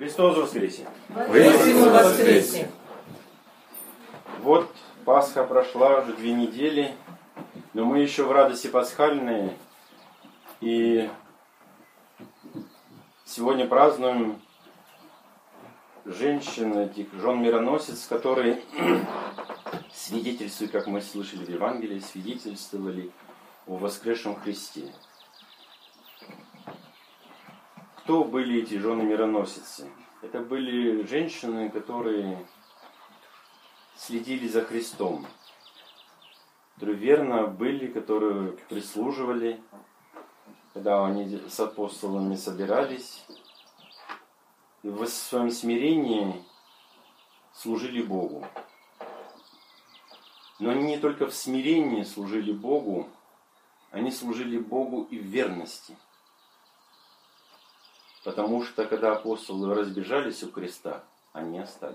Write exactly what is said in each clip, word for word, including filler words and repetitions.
Христос воскресе! Воистину воскресе! Вот Пасха прошла уже две недели, но мы еще в радости пасхальной, и сегодня празднуем женщин, этих жен-мироносец, которые свидетельствуют, как мы слышали в Евангелии, свидетельствовали о воскресшем Христе. Кто были эти жены-мироносицы? Это были женщины, которые следили за Христом, которые верно были, которые прислуживали, когда они с апостолами собирались, и в своем смирении служили Богу. Но они не только в смирении служили Богу, они служили Богу и в верности. Потому что, когда апостолы разбежались у креста, они остались.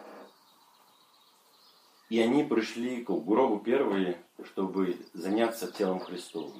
И они пришли к гробу первые, чтобы заняться телом Христовым.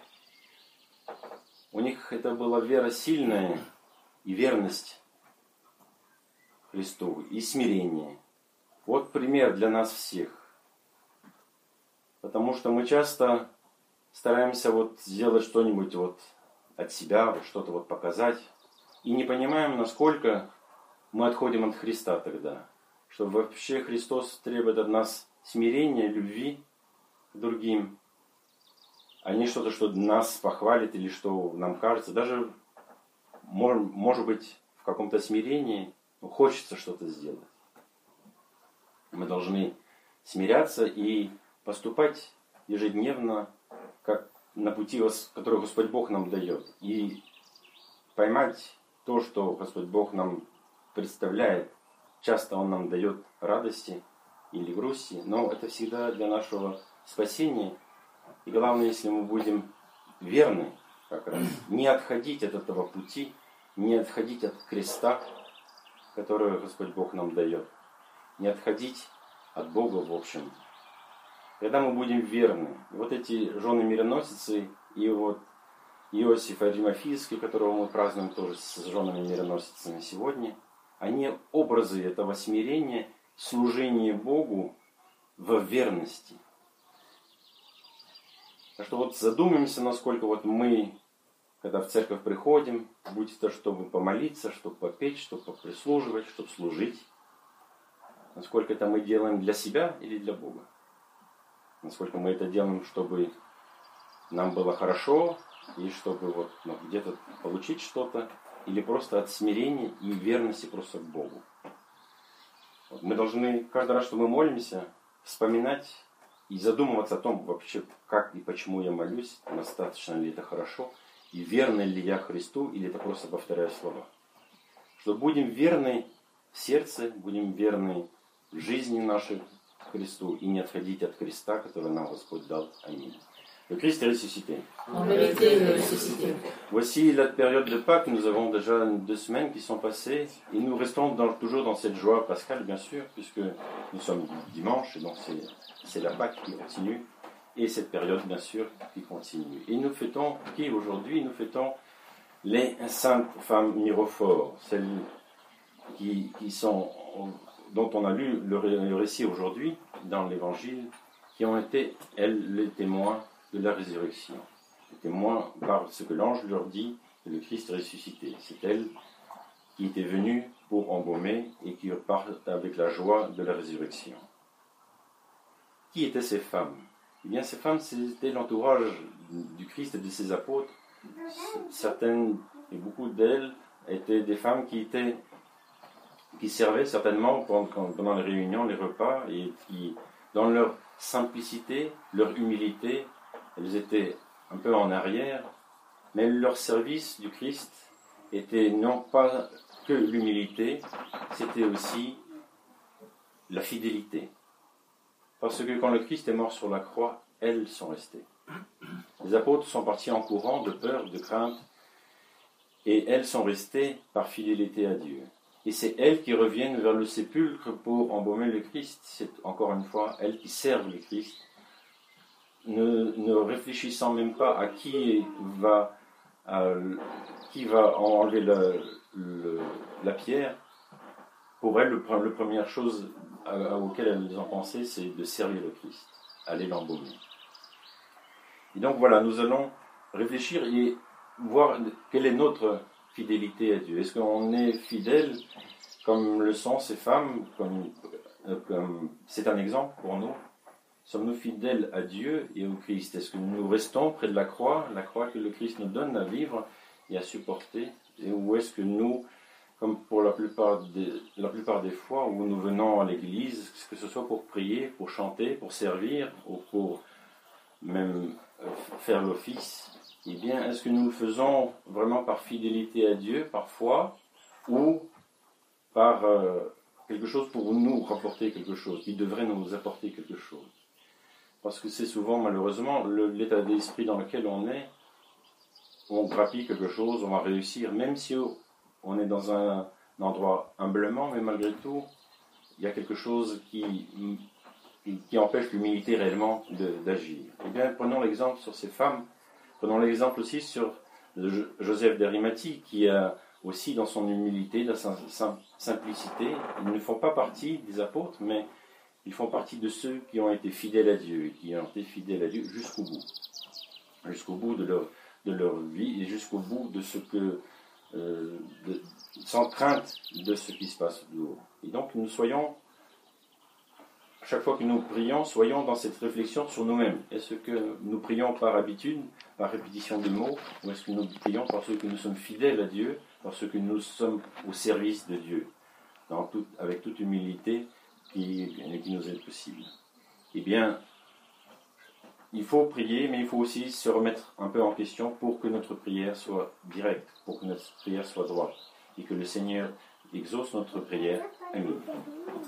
У них это была вера сильная и верность Христу, и смирение. Вот пример для нас всех. Потому что мы часто стараемся вот сделать что-нибудь вот от себя, вот что-то вот показать. И не понимаем, насколько мы отходим от Христа тогда. Что вообще Христос требует от нас смирения, любви к другим. А не что-то, что нас похвалит или что нам кажется. Даже, может быть, в каком-то смирении хочется что-то сделать. Мы должны смиряться и поступать ежедневно, как на пути, который Господь Бог нам дает. И поймать то, что Господь Бог нам представляет. Часто Он нам дает радости или грусти, но это всегда для нашего спасения. И главное, если мы будем верны, как раз, не отходить от этого пути, не отходить от креста, который Господь Бог нам дает, не отходить от Бога в общем. Когда мы будем верны, вот эти жены-мироносицы и вот Иосиф Аримафийский, которого мы празднуем тоже с женами-мироносицами сегодня, они образы этого смирения, служения Богу в верности. Так что вот задумаемся, насколько вот мы, когда в церковь приходим, будь это чтобы помолиться, чтобы попеть, чтобы прислуживать, чтобы служить, насколько это мы делаем для себя или для Бога. Насколько мы это делаем, чтобы нам было хорошо, и чтобы вот, ну, где-то получить что-то, или просто от смирения и верности просто к Богу. Вот мы должны каждый раз, что мы молимся, вспоминать и задумываться о том, вообще, как и почему я молюсь, достаточно ли это хорошо, и верны ли я Христу, или это просто повторяю слова. Что будем верны в сердце, будем верны в жизни нашей Христу, и не отходить от креста, который нам Господь дал. Аминь. Le Christ est ressuscité. En vérité, il est ressuscité. Voici la période de Pâques. Nous avons déjà deux semaines qui sont passées. Et nous restons dans, toujours dans cette joie pascale, bien sûr, puisque nous sommes dimanche. Et donc c'est, c'est la Pâque qui continue. Et cette période, bien sûr, qui continue. Et nous fêtons, qui aujourd'hui, nous fêtons les saintes femmes mirophores. Celles qui, qui sont, dont on a lu le, le récit aujourd'hui dans l'Évangile, qui ont été, elles, les témoins de la résurrection. Les témoins par ce que l'ange leur dit que le Christ est ressuscité. C'est elles qui étaient venues pour embaumer et qui repartent avec la joie de la résurrection. Qui étaient ces femmes? Eh bien, ces femmes, c'était l'entourage du Christ et de ses apôtres. Certaines, et beaucoup d'elles, étaient des femmes qui étaient, qui servaient certainement pendant, pendant les réunions, les repas, et qui, dans leur simplicité, leur humilité, elles étaient un peu en arrière, mais leur service du Christ était non pas que l'humilité, c'était aussi la fidélité. Parce que quand le Christ est mort sur la croix, elles sont restées. Les apôtres sont partis en courant de peur, de crainte, et elles sont restées par fidélité à Dieu. Et c'est elles qui reviennent vers le sépulcre pour embaumer le Christ. C'est encore une fois elles qui servent le Christ, ne, ne réfléchissant même pas à qui va, à, qui va enlever le, le, la pierre, pour elles, le, la première chose à, à, auquel elles ont pensé, c'est de servir le Christ, aller l'embaumer. Et donc voilà, nous allons réfléchir et voir quelle est notre fidélité à Dieu. Est-ce qu'on est fidèle comme le sont ces femmes, comme, euh, comme c'est un exemple pour nous? Sommes-nous fidèles à Dieu et au Christ? Est-ce que nous restons près de la croix, la croix que le Christ nous donne à vivre et à supporter? Et ou est-ce que nous, comme pour la plupart des, la plupart des fois où nous venons à l'église, que ce soit pour prier, pour chanter, pour servir, ou pour même faire l'office, eh bien, est-ce que nous le faisons vraiment par fidélité à Dieu, par foi, ou par euh, quelque chose pour nous rapporter quelque chose, qui devrait nous apporter quelque chose? Parce que c'est souvent, malheureusement, le, l'état d'esprit dans lequel on est. On grappille quelque chose, on va réussir, même si on est dans un, un endroit humblement, mais malgré tout, il y a quelque chose qui, qui, qui empêche l'humilité réellement de, d'agir. Eh bien, prenons l'exemple sur ces femmes, prenons l'exemple aussi sur Joseph d'Arimathie, qui a aussi dans son humilité, dans sa simplicité, ils ne font pas partie des apôtres, mais ils font partie de ceux qui ont été fidèles à Dieu, et qui ont été fidèles à Dieu jusqu'au bout, jusqu'au bout de leur, de leur vie et jusqu'au bout de ce que, euh, de, sans crainte de ce qui se passe dehors. Et donc nous soyons, chaque fois que nous prions, soyons dans cette réflexion sur nous-mêmes. Est-ce que nous prions par habitude, par répétition de mots, ou est-ce que nous prions parce que nous sommes fidèles à Dieu, parce que nous sommes au service de Dieu, dans tout, avec toute humilité qui, qui nous est possible? Eh bien, il faut prier, mais il faut aussi se remettre un peu en question pour que notre prière soit directe, pour que notre prière soit droite, et que le Seigneur exauce notre prière. Amen.